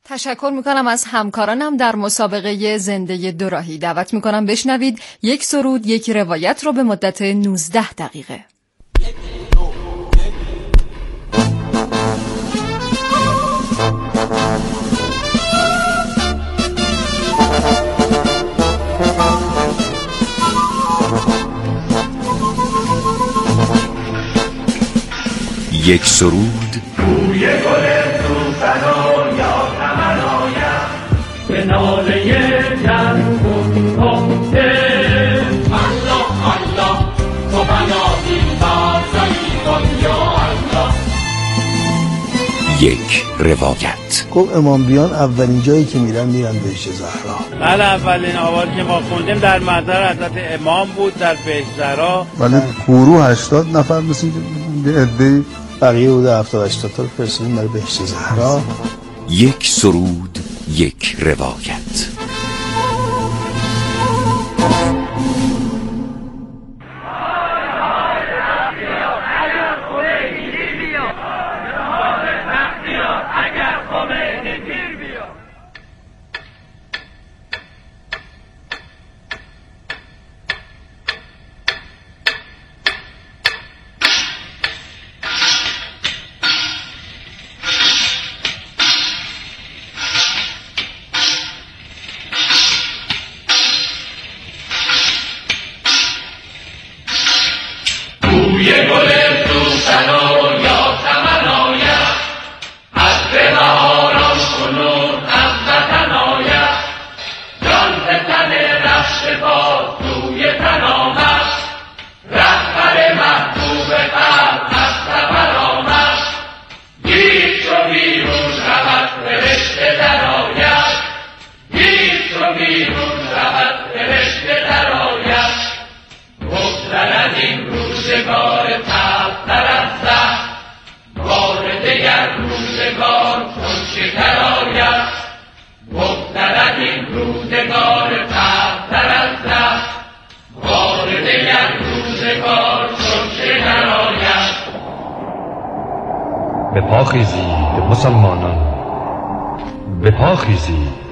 تشکر میکنم از همکارانم در مسابقه زنده دوراهی. دعوت میکنم بشنوید یک سرود یک روایت رو به مدت 19 دقیقه. یک سرود بوی گل سوسن و یا تمنایم به ناله جنگون کنده الله الله تو بنابی بازایی کن یا الله. یک روایت. گفت امام بیان اولین جایی که میرن بهشت زهرا. بله، اولین آواز که ما خوندیم در محضر حضرت امام بود در بهشت زهرا. ولی گروه 80 نفر مثل یه عده بقیه بوده 70-80 تا فرستادیم برای بهشت زهرا. یک سرود یک روایت. بوی گل سوسن و یا تمنایم از بهاران کنون از وطن آیم جان ز تن رفته باز روی تن آمد رهبر محبوب قلب از سفر آمد گیر چو بیرون رود فرشته درآید گیر چو بیرون رود فرشته درآید بگذرد این روزگار تلختر از زهر بار دگر روزگار چون شکر آید بگذرد این روزگار تلختر از زهر بار دگر روزگار چون شکر آید. به پا خیزید مسلمانان، به پا خیزید.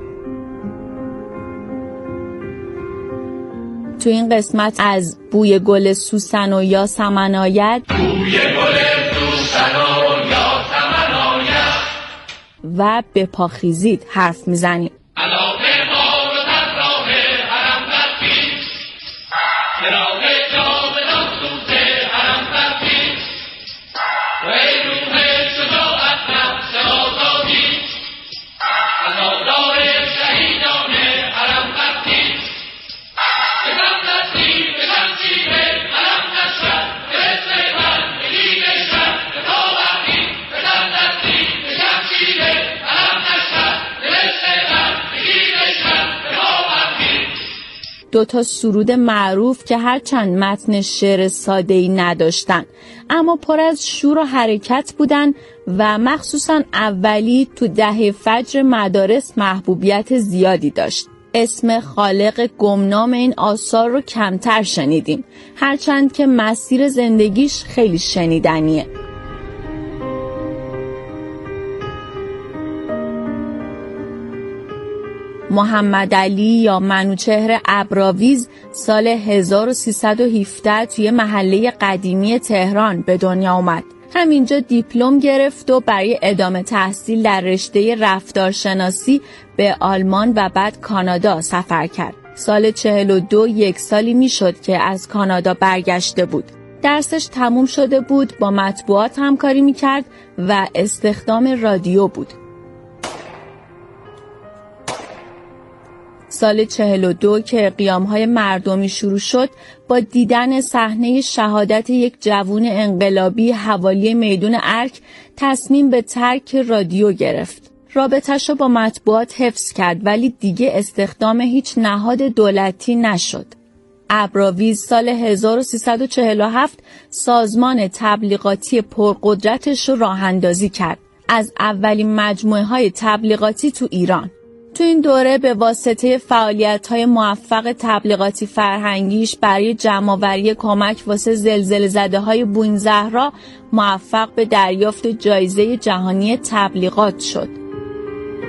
تو این قسمت از بوی گل سوسن و یا سمن آید، بوی گل سوسن و یا سمن آید و به پا خیزید حرف میزنیم. علاقه ما رو در راه حرم برفید چراغ جاودان سوز حرم برفید و ای روح شجاعت نفس آزادی عزادار شهیدان حرم برفید بزن دستی به شمشیر حرم نشد فرست من بگید شد به تا برفید بزن دستی به شمشیر حرم نشد فرست من بگید شد به تا برفید. دوتا سرود معروف که هرچند متن شعر ساده‌ای نداشتن اما پر از شور و حرکت بودن و مخصوصا اولی تو دهه فجر مدارس محبوبیت زیادی داشت. اسم خالق گمنام این آثار رو کمتر شنیدیم هرچند که مسیر زندگیش خیلی شنیدنیه. محمد علی یا منوچهر ابراویز سال 1317 توی محله قدیمی تهران به دنیا اومد. همینجا دیپلم گرفت و برای ادامه تحصیل در رشته رفتارشناسی به آلمان و بعد کانادا سفر کرد. سال 42 یک سالی میشد که از کانادا برگشته بود. درسش تموم شده بود، با مطبوعات همکاری میکرد و استخدام رادیو بود. سال 42 که قیام‌های مردمی شروع شد، با دیدن صحنه شهادت یک جوان انقلابی حوالی میدون ارک تصمیم به ترک رادیو گرفت. رابطه‌شو با مطبوعات حفظ کرد ولی دیگه استخدام هیچ نهاد دولتی نشد. ابراویز سال 1347 سازمان تبلیغاتی پرقدرتش رو راه اندازی کرد. از اولین مجموعه‌های تبلیغاتی تو ایران. تو این دوره به واسطه فعالیت‌های موفق تبلیغاتی فرهنگیش برای جمع‌آوری کمک واسه زلزله زده‌های بوین زهرا موفق به دریافت جایزه جهانی تبلیغات شد.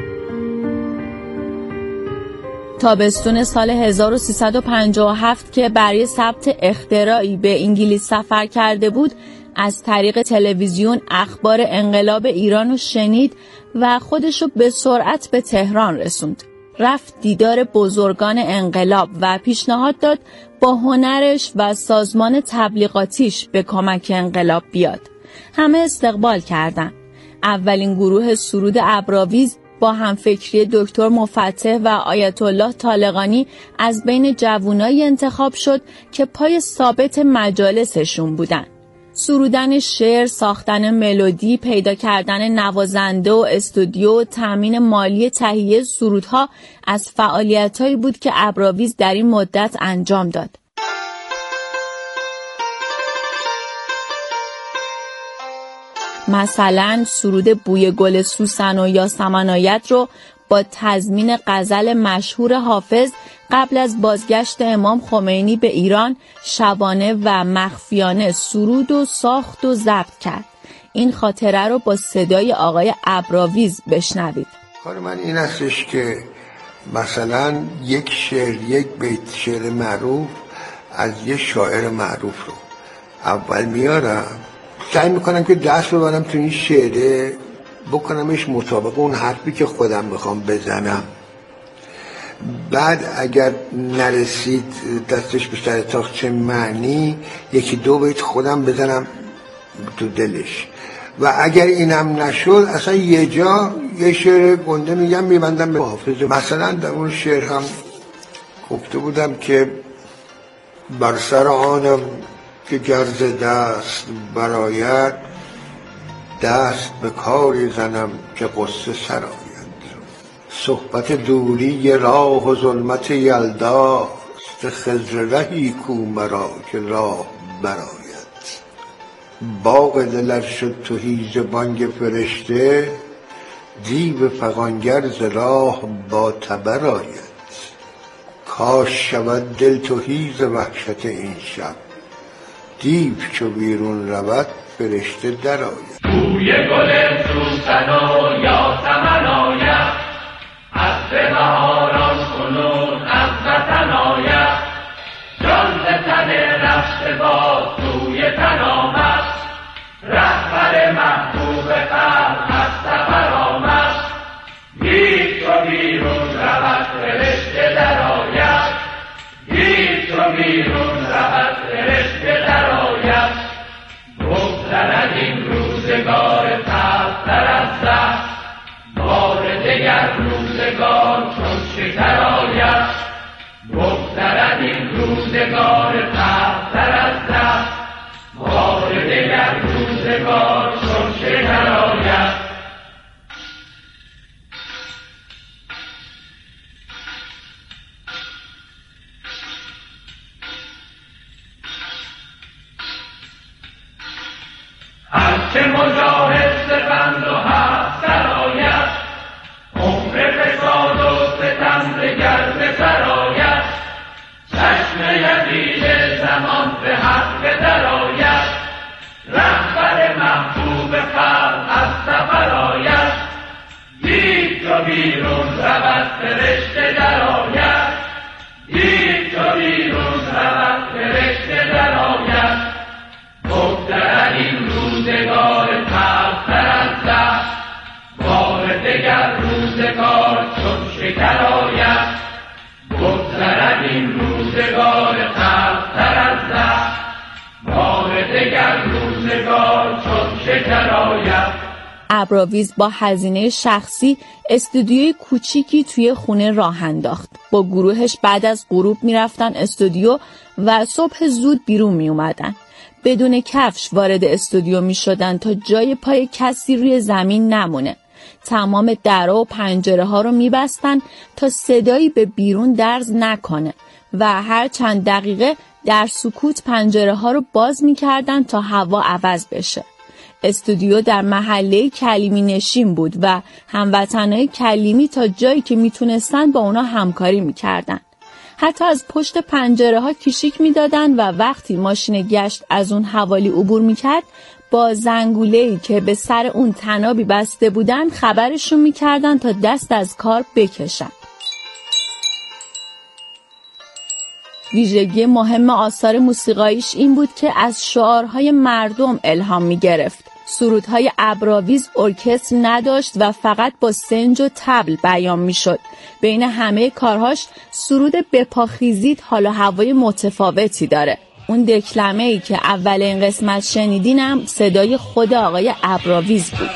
تابستون سال 1357 که برای ثبت اختراعی به انگلیس سفر کرده بود، از طریق تلویزیون اخبار انقلاب ایران رو شنید و خودشو به سرعت به تهران رسوند. رفت دیدار بزرگان انقلاب و پیشنهاد داد با هنرش و سازمان تبلیغاتیش به کمک انقلاب بیاد. همه استقبال کردند. اولین گروه سرود ابراویز با همفکری دکتر مفتح و آیت الله طالقانی از بین جوانای انتخاب شد که پای ثابت مجالسشون بودن. سرودن شعر، ساختن ملودی، پیدا کردن نوازنده و استودیو، تامین مالی تهیه سرودها از فعالیتایی بود که ابراویز در این مدت انجام داد. مثلا سرود بوی گل سوسن و یاسمن آید رو با تضمین غزل مشهور حافظ قبل از بازگشت امام خمینی به ایران شبانه و مخفیانه سرود و ساخت و ضبط کرد. این خاطره رو با صدای آقای ابراویز بشنوید. کار من این هستش که مثلا یک شعر، یک بیت شعر معروف از یک شاعر معروف رو اول میارم، سعی میکنم که دست ببرم تو این شعره، بکنمش مطابق اون حرفی که خودم میخوام بزنم. بعد اگر نرسید دستش بیشتر تاخچه معنی، یکی دو بیت خودم بزنم تو دلش. و اگر اینم نشد اصلا یه جا یه شعر گنده میگم میبندم به حافظ. مثلا در اون شعر هم گفته بودم که بر سر آنم که گرز دست براید، دست به کاری زنم که قصه سراید. صحبت دوری راه و ظلمت یلداست، خضر رهی کو مرا که راه براید. باغ دلر شد تهی ز بانگ فرشته، دیو فغانگر ز راه با تبر آید. کاش شود دل تهی ز وحشت این شب، دیو چو بیرون رود فرشته در آید. بوی گل سوسن و یاسمن آید، از بهاران کنون از وطن آید. جان ز تن رفته باز توی تن آمد، رهبر محبوب خلق از سفر آمد. گیر چو بیرون رود فرشته در آید، گیر چو بیرون رود فرشته در آید. بگذرد این روزگار تلختر از دست، بار دگر روزگار چون شکر آید. بگذرد این روزگار تلختر از دست، بار دگر روزگار چون شکر آید. هرچه مجاهد سپند و حق سرآید، عمر فساد و ستم دگر به سر آید. چشم یزید زمان به حق درآید، رهبر محبوب خلق از سفر آید. دید چو بیرون رود فرشته درآید، دید چو بیرون رود فرشته درآید. بگذرد این روزگار تلختر از دست، بار دگر روزگار چون شکر آید. بگذرد این روزگار تلختر از دست، بار دگر روزگار چون شکر آید. ابراویز با هزینه شخصی استودیوی کوچیکی توی خونه راه انداخت. با گروهش بعد از غروب میرفتن استودیو و صبح زود بیرون می اومدن. بدون کفش وارد استودیو می شدن تا جای پای کسی روی زمین نمونه. تمام درها و پنجره ها رو می بستن تا صدایی به بیرون درز نکنه و هر چند دقیقه در سکوت پنجره ها رو باز می کردن تا هوا عوض بشه. استودیو در محله کلیمی نشین بود و هموطنای کلیمی تا جایی که می تونستن با اونا همکاری می کردن. حتی از پشت پنجره ها کشیک می دادن و وقتی ماشین گشت از اون حوالی عبور می کرد با زنگوله‌ای که به سر اون تنابی بسته بودن خبرشون می کردن تا دست از کار بکشن. ویژگی مهم آثار موسیقاییش این بود که از شعارهای مردم الهام می‌گرفت. سرودهای ابراویز ارکستر نداشت و فقط با سنج و طبل بیان می‌شد. بین همه کارهاش سرود بپاخیزید حال و هوای متفاوتی داره. اون دکلمه‌ای که اول این قسمت شنیدینم صدای خود آقای ابراویز بود.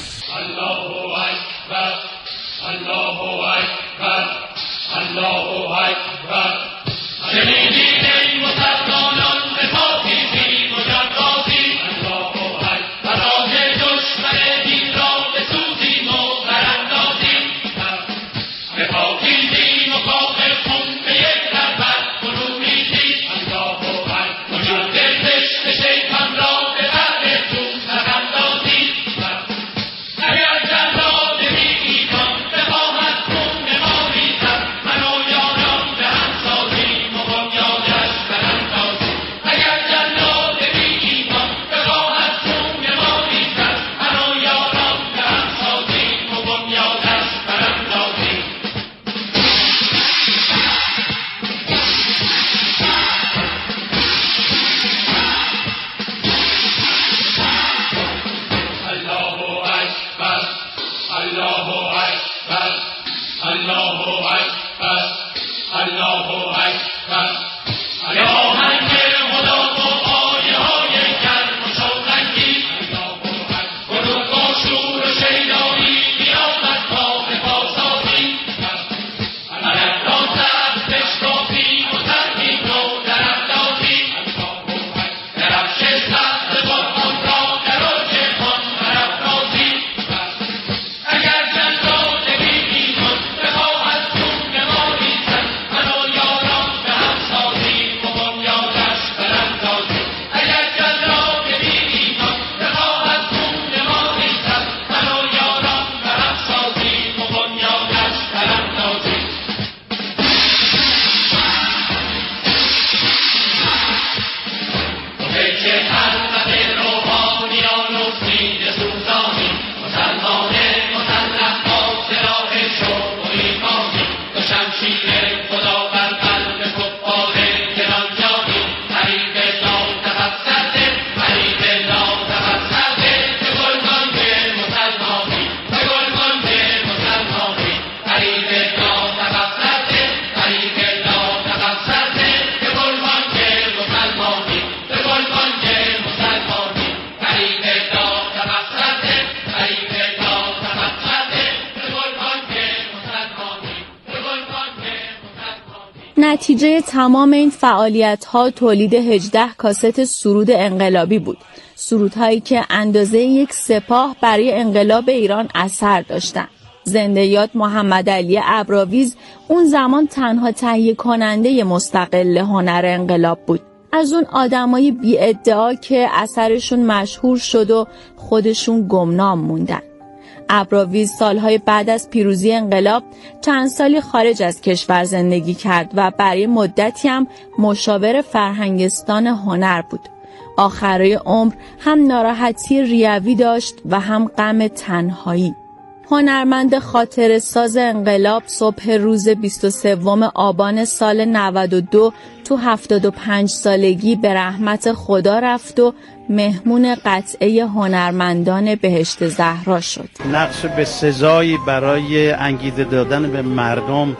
نتیجه تمام این فعالیت‌ها تولید 18 کاست سرود انقلابی بود. سرودهایی که اندازه یک سپاه برای انقلاب ایران اثر داشتند. زنده یاد محمد علی ابراویز اون زمان تنها تهیه کننده مستقل هنر انقلاب بود. از اون آدمای بی ادعا که اثرشون مشهور شد و خودشون گمنام موندن. ابراویز سالهای بعد از پیروزی انقلاب چند سالی خارج از کشور زندگی کرد و برای مدتی هم مشاور فرهنگستان هنر بود. آخرای عمر هم ناراحتی ریوی داشت و هم غم تنهایی. هنرمند خاطره ساز انقلاب صبح روز 23 آبان سال 92 تو 75 سالگی به رحمت خدا رفت و مهمون قطعه هنرمندان بهشت زهرا شد. نقش به سزایی برای انگیزه دادن به مردم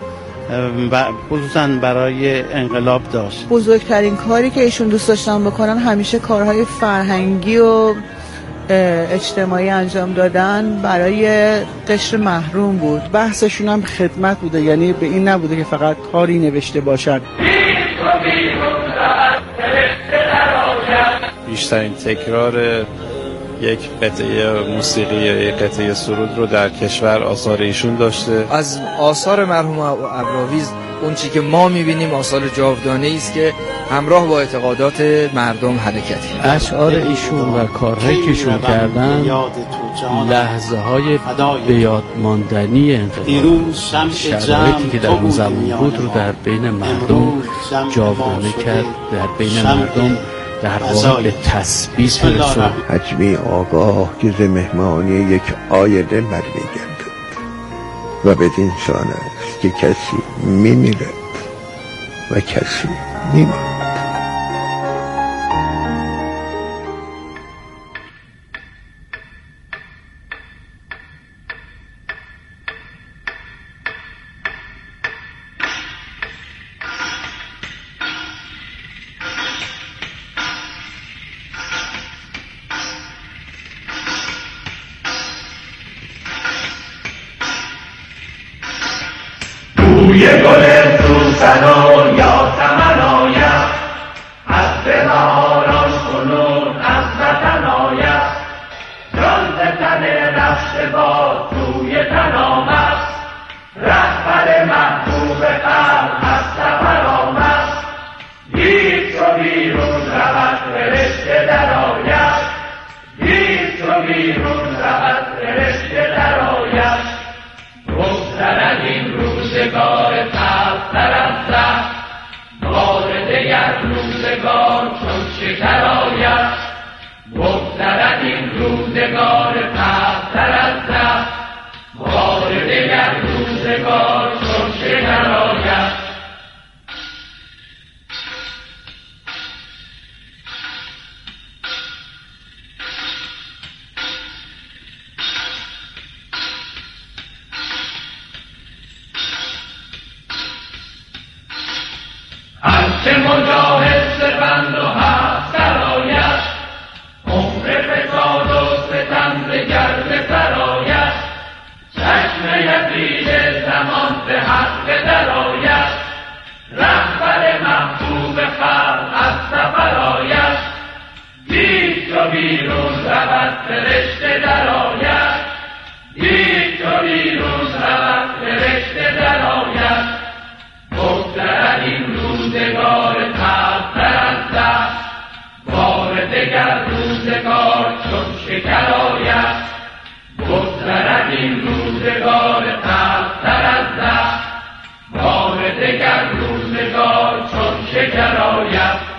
و خصوصا برای انقلاب داشت. بزرگترین کاری که ایشون دوست داشتن بکنن همیشه کارهای فرهنگی و اجتماعی انجام دادن برای قشر محروم بود. بحثشون هم خدمت بوده، یعنی به این نبوده که فقط کاری نوشته باشد. بیشترین تکرار یک قطعه موسیقی یا یک قطعه سرود رو در کشور آثار ایشون داشته. از آثار مرحوم ابراویز اون چی که ما می‌بینیم آثار جاودانه‌ای است که همراه با اعتقادات مردم حرکتی. اشعار ایشون و کارهایی که ایشون کردن لحظه‌های به یاد ماندنی انقلاب، شرایطی که در اون زمان بود رو در بین مردم جاودانه کرد، در بین مردم در واقع به تثبیت رسوند. حجمی آگاه که ز مهمانی یک آینه برمیگردد و بدین سان است که کسی میمیرد و کسی میمونه. بوی گل سوسن و یاسمن آید، از بهاران کنون از وطن آید. جان ز تن رفته باد توی تن آمد، رهبر محبوب قلب از سفر آمد. دید چو بیرون رود فرشته در آید، دید چو بیرون رود فرشته در آید. بگذرد این روزگار تلختر از زهر، بار دگر روزگار چون شکر آید. بگذرد این روزگار تلختر از زهر، بار دگر روزگار چون شکر آید. هرچه مجاهد سپند و حق سرآید، عمر فساد و ستم دگر به سر آید. چشم یزید زمان به حق درآید، رهبر محبوب خلق از سفر آید. دید چو بیرون رود فرشته درآید، دید چو بیرون رود فرشته درآید. بگذرد این روزگار تلختر از زهر، بار دگر روزگار چون شکر آید. بگذرد این روزگار تلختر از زهر، بار دگر روزگار چون شکر آید.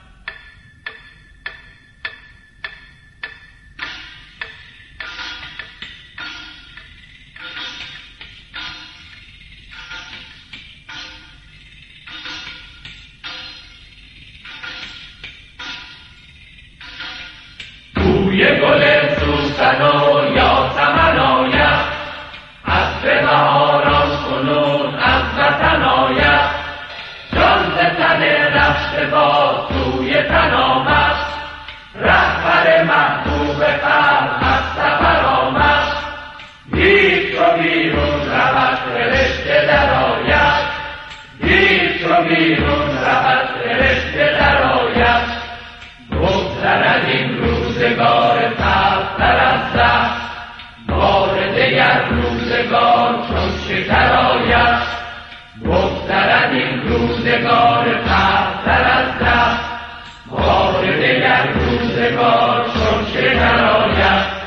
بوی گل سوسن و یاسمن آید، از بهاران کنون از وطن آید. جان ز تن رفته باد توی تن آمد، رهبر محبوب قلب از سفر آمد. دید چو بیرون رود فرشته درآید، دید چو بیرون رود فرشته درآید. بگذرد این روزگار تلختر از زهر، بار دگر روزگار چون شکر آید. بگذرد این روزگار تلختر از زهر، بار دگر روزگار چون شکر آید.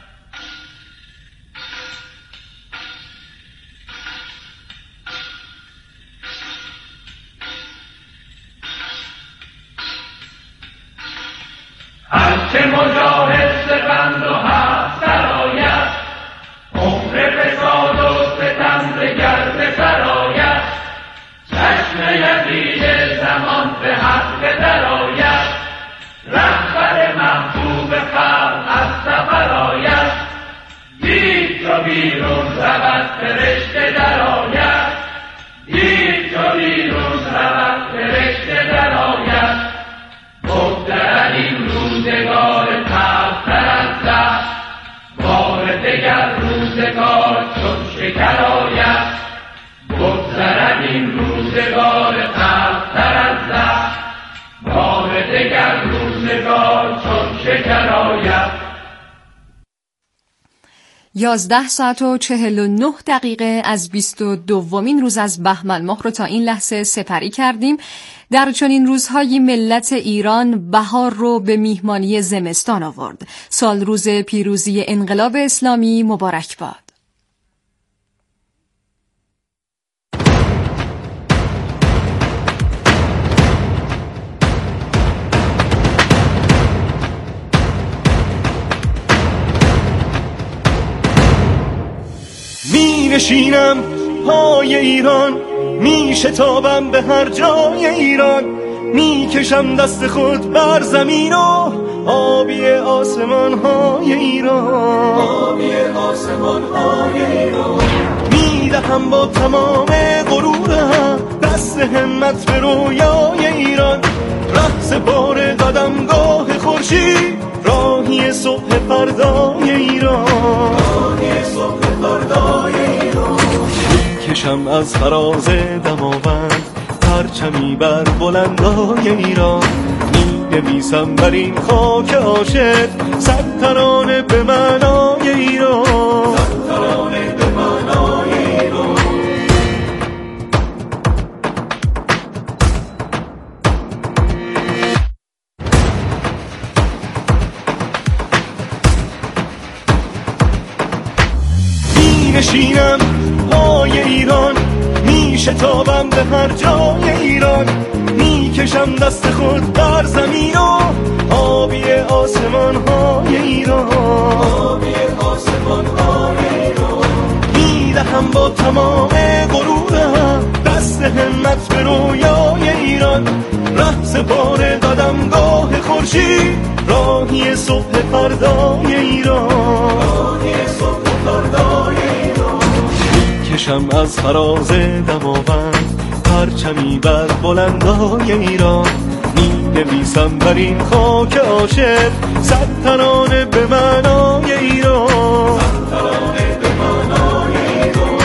هرچه مجاهد سپند و حق سرآید، عمر فساد و ستم دگر به سر آید. چشم یزید زمان به حق درآید، رهبر محبوب خلق از سفر آید. دید چو بیرون رود فرشته درآید، دید چو بیرون رود فرشته درآید. بگذرد این روزگار تلختر از زهر، بار دگر روزگار چون شکر آید. بگذرد این روزگار تلختر از زهر، بار دگر روزگار چون شکر آید. 11:49 از 22مین روز از بهمن ماه رو تا این لحظه سپری کردیم. در چنین روزهایی ملت ایران بهار رو به میهمانی زمستان آورد. سال روز پیروزی انقلاب اسلامی مبارک باد. می نشینم پای ایران، می شتابم به هر جای ایران، می کشم دست خود بر زمین و آبی آسمان های ایران، آبی آسمان های ایران. می دهم با تمام غرورم دست همت به رویای ایران، ره سپار قدمگاه خورشید، راهی صبح فردای ایران، راهی صبح فردای ایران. میکشم از فراز دماوند پرچمی بر بلندای ایران، می‌نویسم بر این خاک عاشق صد ترانه به معنای ایران، صد ترانه به معنای ایران. نشینم پای ایران، می شتابم به هر جای ایران، می کشم دست خود بر زمین و آبی آسمان های ایران، آبی آسمان های ایران. می دهم با تمام غرورم دست همت به رویای ایران، ره سپار قدمگاه خورشید، راهی صبح فردای ایران، راهی صبح فردای ایران. کشم از فراز دماوند پرچمی بر بلندای ایران، می نویسم بر این خاک عاشق صد ترانه به معنای ایران، صد ترانه به معنای ایران.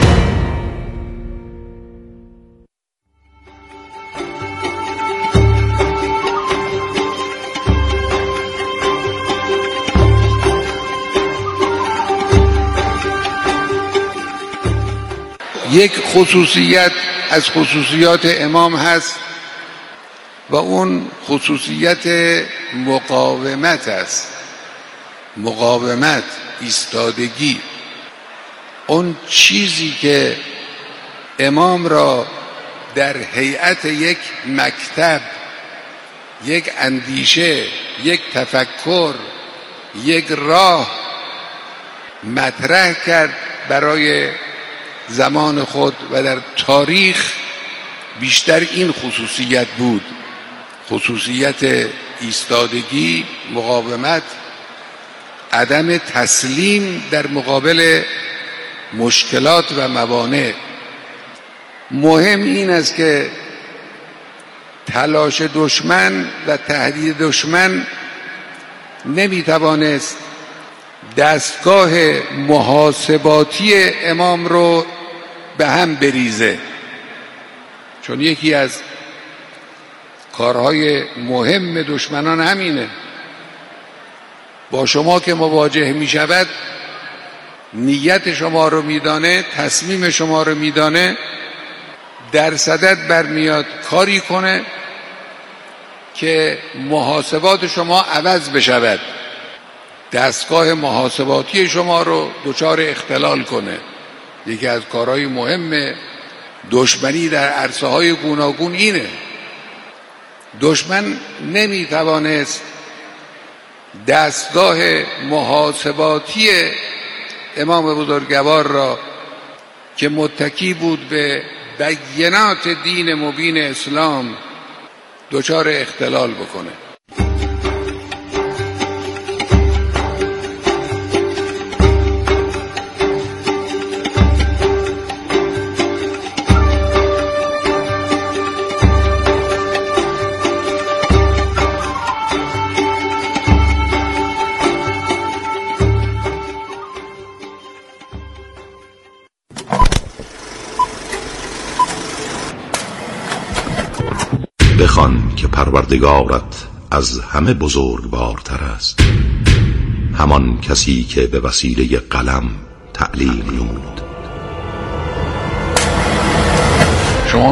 یک خصوصیت از خصوصیات امام هست و اون خصوصیت مقاومت است. مقاومت، ایستادگی. اون چیزی که امام را در هیئت یک مکتب، یک اندیشه، یک تفکر، یک راه مطرح کرد برای زمان خود و در تاریخ، بیشتر این خصوصیت بود، خصوصیت ایستادگی، مقاومت، عدم تسلیم در مقابل مشکلات و موانع. مهم این است که تلاش دشمن و تهدید دشمن نمیتوانست دستگاه محاسباتی امام رو به هم بریزه، چون یکی از کارهای مهم دشمنان همینه. با شما که مواجه می شود نیت شما رو میدانه، تصمیم شما رو میدانه، در صدد برمیاد کاری کنه که محاسبات شما عوض بشود، دستگاه محاسباتی شما رو دچار اختلال کنه. یکی از کارهای مهم دشمنی در عرصه‌های گوناگون اینه. دشمن نمیتوانست دستگاه محاسباتی امام بزرگوار را که متکی بود به بینات دین مبین اسلام دچار اختلال بکنه. بخوان که پروردگارت از همه بزرگوارتر است، همان کسی که به وسیله قلم تعلیم نمود. شما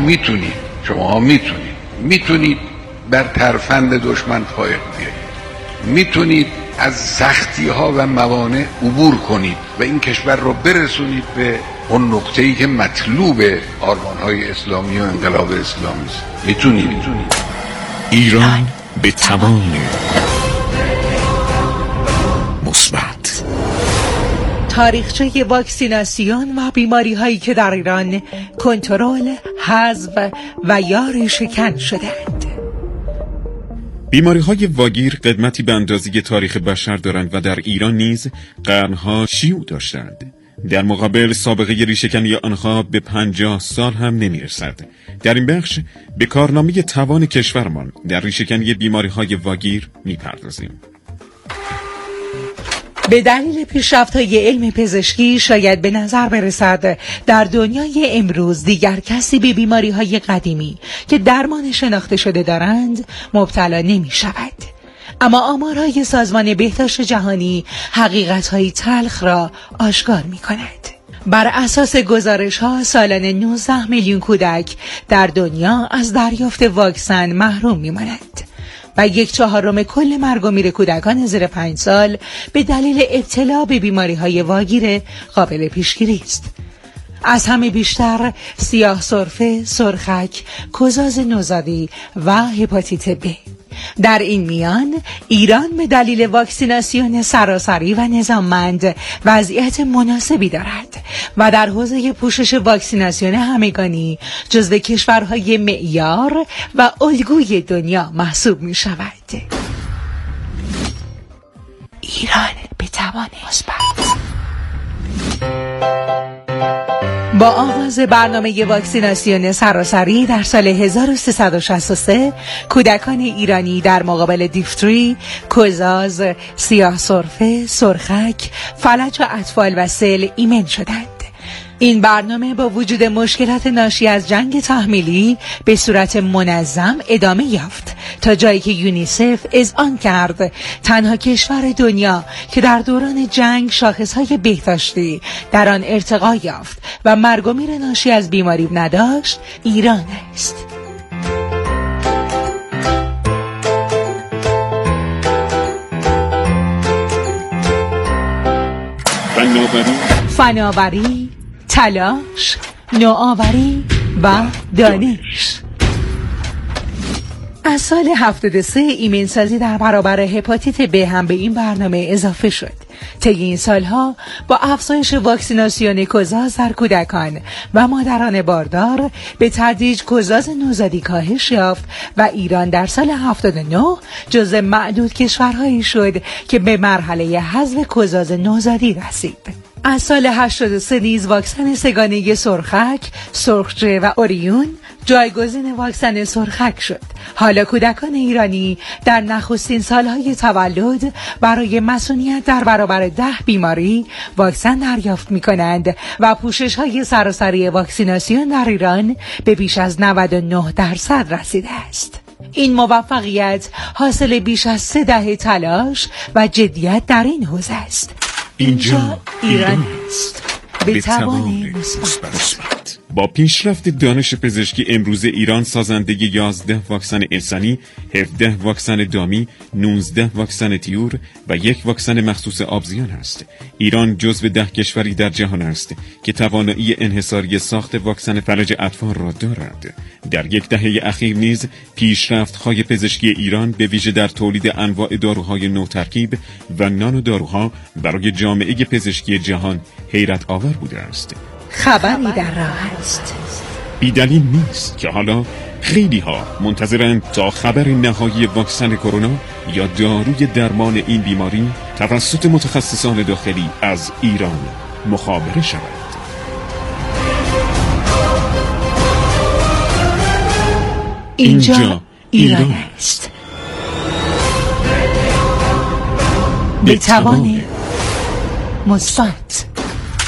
میتونید بر ترفند دشمن فائق بیایید، میتونید از سختی ها و موانع عبور کنید و این کشور رو برسونید به اون نقطه‌ای که مطلوب آرمان‌های اسلامی و انقلاب اسلامی است. میتونید. ایران به توان مثبت. تاریخچه واکسیناسیون و بیماری هایی که در ایران کنترل، حذف و یا ریشه‌کن شدند. بیماری های واگیر قدمتی به اندازه تاریخ بشر دارند و در ایران نیز قرنها شیوع داشتند. در مقابل سابقه ریشه‌کنی آنها به 50 سال هم نمی‌رسد. در این بخش به کارنامه توان کشورمان در ریشه‌کنی بیماری‌های واگیر می‌پردازیم. به دلیل پیشرفت‌های علم پزشکی شاید به نظر برسد در دنیای امروز دیگر کسی به بیماری‌های قدیمی که درمان شناخته شده دارند مبتلا نمی‌شود. اما آمارهای سازمان بهداشت جهانی حقیقت‌های تلخ را آشکار می‌کند. بر اساس گزارش‌ها سالانه 19 میلیون کودک در دنیا از دریافت واکسن محروم می‌مانند و 1/4 کل مرگ و میر کودکان زیر 5 سال به دلیل ابتلا به بیماری‌های واگیر قابل پیشگیری است. از همه بیشتر سیاه سرفه، سرخک، گزاز نوزادی و هپاتیت ب. در این میان ایران به دلیل واکسیناسیون سراسری و نظاممند وضعیت مناسبی دارد و در حوزه پوشش واکسیناسیون همگانی جزو کشورهای معیار و الگوی دنیا محسوب می شود. ایران به توان مثبت. با آغاز برنامه واکسیناسیون سراسری در سال 1363 کودکان ایرانی در مقابل دیفتری، گزاز، سیاه سرفه، سرخک، فلج اطفال و سل ایمن شدند. این برنامه با وجود مشکلات ناشی از جنگ تحمیلی به صورت منظم ادامه یافت تا جایی که یونیسف اذعان کرد تنها کشور دنیا که در دوران جنگ شاخصهای بهداشتی در آن ارتقا یافت و مرگ و میر ناشی از بیماری نداشت ایران است. فناوری، تلاش، نوآوری و دانش. از سال 73 ایمنسازی در برابر هپاتیت ب هم به این برنامه اضافه شد. طی این سالها با افزایش واکسیناسیون گزاز در کودکان و مادران باردار به تدریج گزاز نوزادی کاهش یافت و ایران در سال 79 جزو معدود کشورهایی شد که به مرحله حذف گزاز نوزادی رسید. از سال 83 نیز واکسن سگانه سرخک، سرخجه و اوریون جایگزین واکسن سرخک شد. حالا کودکان ایرانی در نخستین سالهای تولد برای مسئولیت در برابر 10 بیماری واکسن دریافت می‌کنند و پوشش‌های سراسری واکسیناسیون در ایران به بیش از 99% رسیده است. این موفقیت حاصل بیش از 3 دهه تلاش و جدیت در این حوزه است. اینجا ایران است. به توان مثبت. با پیشرفت دانش پزشکی امروزه ایران سازنده 11 واکسن انسانی، 17 واکسن دامی، 19 واکسن تیور و 1 واکسن مخصوص آبزیان است. ایران جزو 10 کشوری در جهان است که توانایی انحصاری ساخت واکسن فلج اطفال را دارد. در 10 دهه اخیر نیز پیشرفت‌های پزشکی ایران به ویژه در تولید انواع داروهای نوترکیب و نانو داروها برای جامعه پزشکی جهان حیرت آور بوده است. خبری در راه است. بی‌دلیل نیست که حالا خیلی ها منتظرند تا خبر نهایی واکسن کرونا یا داروی درمان این بیماری توسط متخصصان داخلی از ایران مخابره شود. اینجا ایران است. به توان مثبت.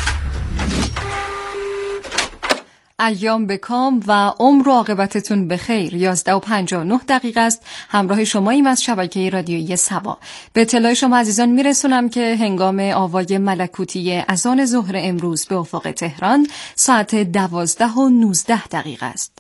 ایام به کام و عمر و عاقبتتون بخیر. 11:59 است. همراه شماییم از شبکه رادیویی سبا. به اطلاع شما عزیزان میرسونم که هنگام آوای ملکوتی اذان ظهر امروز به افق تهران ساعت 12:19 است.